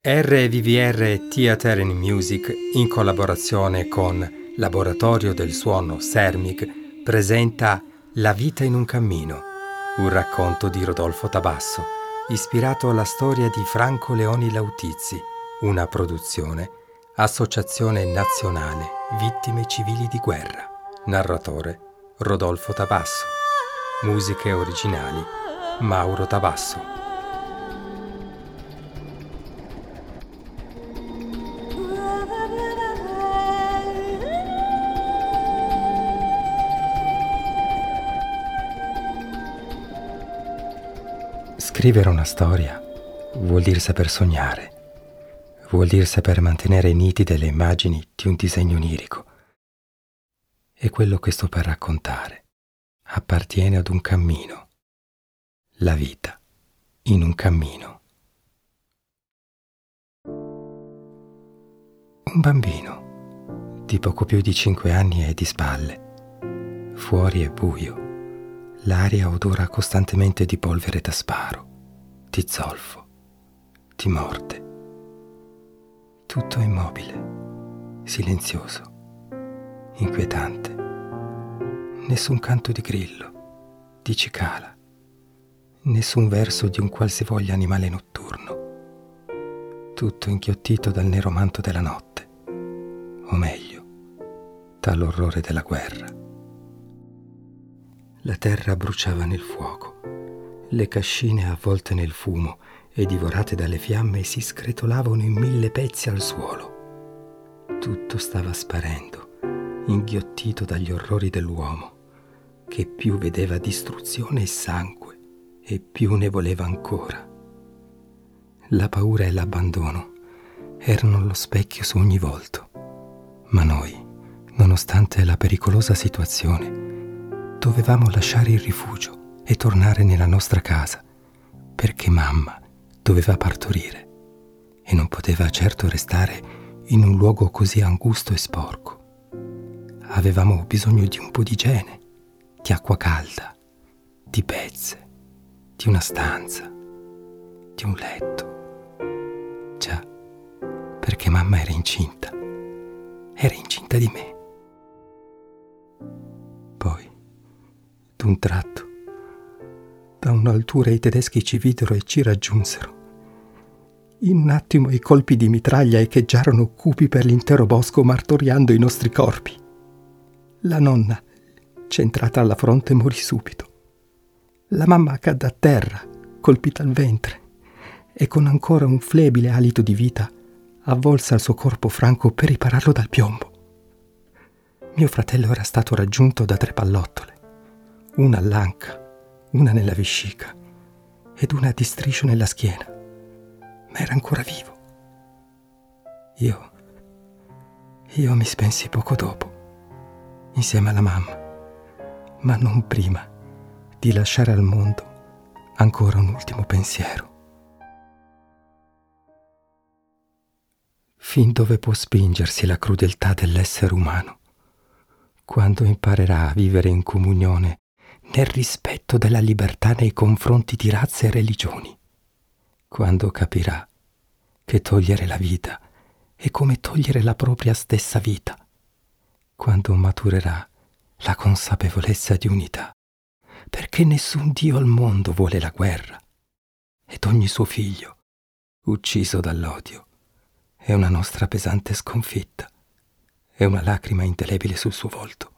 RVVR Theatre and Music, in collaborazione con Laboratorio del Suono Sermic, presenta La vita in un cammino, un racconto di Rodolfo Tabasso, ispirato alla storia di Franco Leoni Lautizzi, una produzione Associazione Nazionale Vittime Civili di Guerra. Narratore Rodolfo Tabasso. Musiche originali Mauro Tabasso. Scrivere una storia vuol dire saper sognare, vuol dire saper mantenere nitide le immagini di un disegno onirico. E quello che sto per raccontare appartiene ad un cammino, la vita in un cammino. Un bambino di poco più di 5 anni è di spalle, fuori è buio. L'aria odora costantemente di polvere da sparo, di zolfo, di morte. Tutto immobile, silenzioso, inquietante. Nessun canto di grillo, di cicala, nessun verso di un qualsivoglia animale notturno. Tutto inghiottito dal nero manto della notte, o meglio, dall'orrore della guerra. La terra bruciava nel fuoco, le cascine avvolte nel fumo e divorate dalle fiamme si scretolavano in 1000 pezzi al suolo. Tutto stava sparendo, inghiottito dagli orrori dell'uomo, che più vedeva distruzione e sangue e più ne voleva ancora. La paura e l'abbandono erano lo specchio su ogni volto, ma noi, nonostante la pericolosa situazione, dovevamo lasciare il rifugio e tornare nella nostra casa, perché mamma doveva partorire e non poteva certo restare in un luogo così angusto e sporco. Avevamo bisogno di un po' di igiene, di acqua calda, di pezze, di una stanza, di un letto. Già, perché mamma era incinta di me. Poi, d'un tratto, da un'altura i tedeschi ci videro e ci raggiunsero. In un attimo i colpi di mitraglia echeggiarono cupi per l'intero bosco, martoriando i nostri corpi. La nonna, centrata alla fronte, morì subito. La mamma cadde a terra, colpita al ventre, e con ancora un flebile alito di vita avvolse al suo corpo Franco per ripararlo dal piombo. Mio fratello era stato raggiunto da 3 pallottole. Una all'anca, una nella vescica ed una di striscio nella schiena, ma era ancora vivo. Io mi spensi poco dopo, insieme alla mamma, ma non prima di lasciare al mondo ancora un ultimo pensiero. Fin dove può spingersi la crudeltà dell'essere umano, quando imparerà a vivere in comunione nel rispetto della libertà nei confronti di razze e religioni, quando capirà che togliere la vita è come togliere la propria stessa vita, quando maturerà la consapevolezza di unità, perché nessun Dio al mondo vuole la guerra, ed ogni suo figlio, ucciso dall'odio, è una nostra pesante sconfitta, è una lacrima indelebile sul suo volto.